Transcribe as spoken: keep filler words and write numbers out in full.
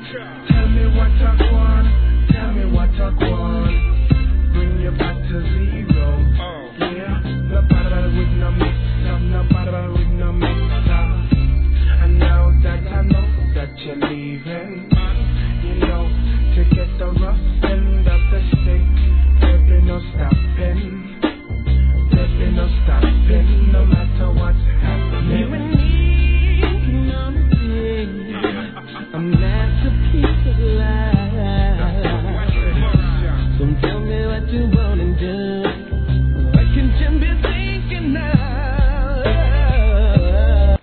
Tell me what I want, tell me what I want. Bring you back to zero. Yeah, no bother with no mix-up, no bother with no mix-up. And now that I know that you're leaving, you know, to get the rough end of the stick, there be no stopping, there be no stopping, no matter what's happening. You and me, you know me, I'm not surprised.